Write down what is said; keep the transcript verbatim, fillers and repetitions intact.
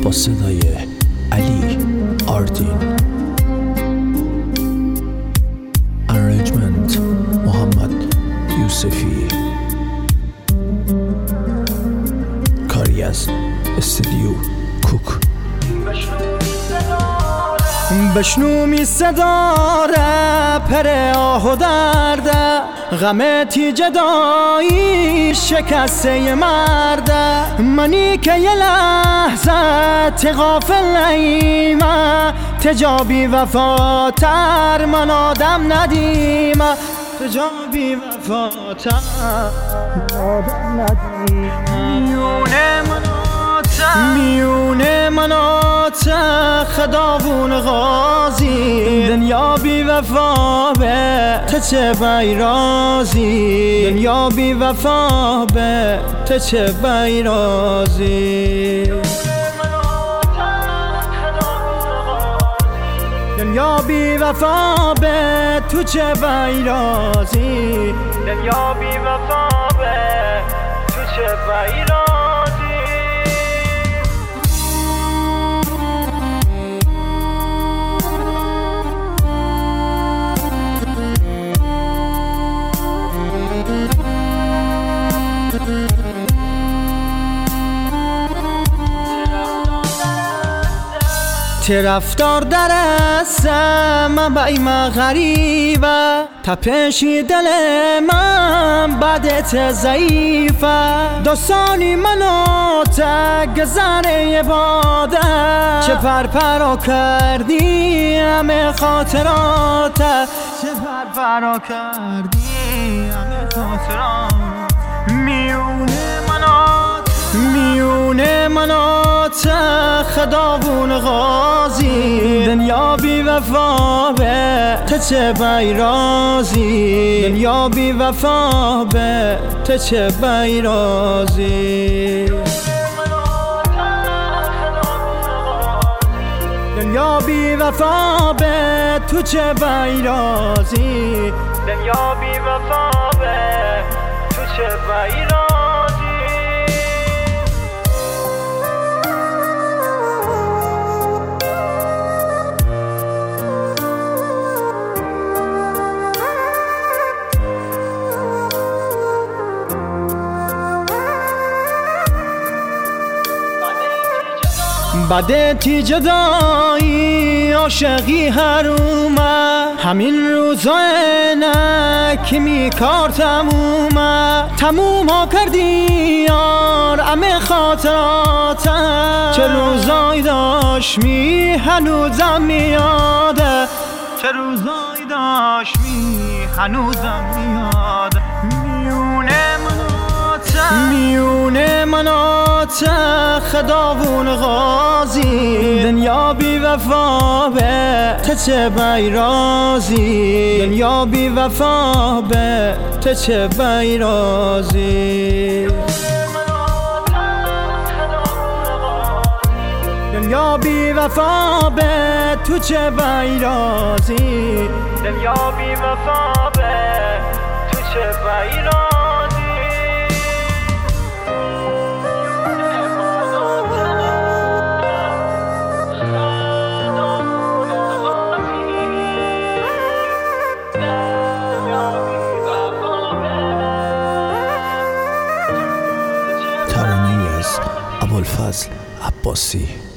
با صدای علی آردین، ارنجمنت محمد یوسفی، کاری از استودیو کوک. بشنو می صداره پر آه و درده، غم تی جدایی شکسته مرده. منی که یه لحظه تی غافل نیمه، تجابی وفاتر من آدم ندیمه. تجابی وفاتر آدم ندیمه. میونه مناته میونه مناته خداوون غازی، دنیا بی وفا به ته چه بیرازی. دنیا بی وفا به ته چه بیرازی. دنیا بی وفا به تو چه بیرازی. دنیا بی وفا به تو چه بیرازی. چه رفتار درسته من با ایمه غریبه، تپشی دل من بدت ضعیفه. داستانی منو تا گذره باده، چه پرپرا کردی همه خاطراته. چه پرپرا کردی همه خاطرات. میونه منات میونه منات خداوون غازی، دنیا بی وفا به ته چه بیرازی. دنیا بی وفا به ته چه بیرازی. دنیا بی وفا به تو چه بیرازی. دنیا بی وفا به تو چه بیرازی. بده تی جدایی عاشقی حرومه، همین روزا نه که می کار تمومه. تموم ها کردی یار همه خاطراته، چه روزایی داشت می هنوزم میاده. چه روزایی داشت می هنوزم میاده. میونه مناته میونه مناته خداوون غازی، دنیا بی وفا به ته چه بیرازی. دنیا بی وفا به ته چه بیرازی. دنیا بی وفا به تو چه بیرازی. دنیا بی وفا به تو چه بیرازی. ترانه‌ای از ابوالفضل عباسی.